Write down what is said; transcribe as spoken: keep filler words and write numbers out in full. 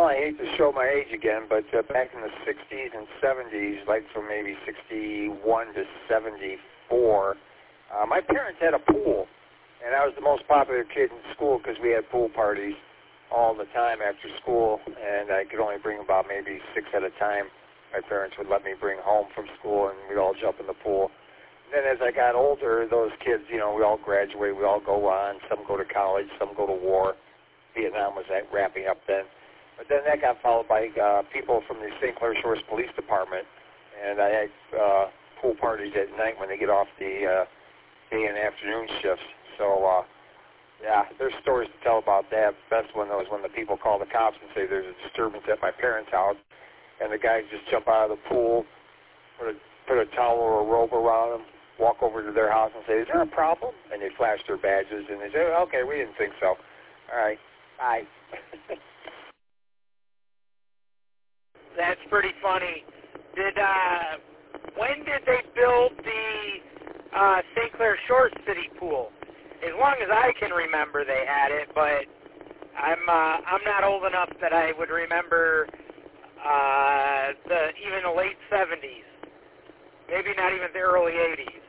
I hate to show my age again, but uh, back in the sixties and seventies, like from maybe sixty-one to seventy-four, uh, my parents had a pool, and I was the most popular kid in school because we had pool parties all the time after school, and I could only bring about maybe six at a time. My parents would let me bring home from school, and we'd all jump in the pool. And then as I got older, those kids, you know, we all graduate, we all go on. Some go to college, some go to war. Vietnam was at, wrapping up then. But then that got followed by uh, people from the Saint Clair Shores Police Department, and I had uh, pool parties at night when they get off the uh, day and afternoon shifts. So, uh, yeah, there's stories to tell about that. The best one was when the people call the cops and say there's a disturbance at my parents' house, and the guys just jump out of the pool, put a, put a towel or a robe around them, walk over to their house and say, is there a problem? And they flash their badges, and they say, okay, we didn't think so. All right, bye. That's pretty funny. Did uh, when did they build the uh, Saint Clair Shores City Pool? As long as I can remember, they had it, but I'm uh, I'm not old enough that I would remember uh, the even the late seventies. Maybe not even the early eighties.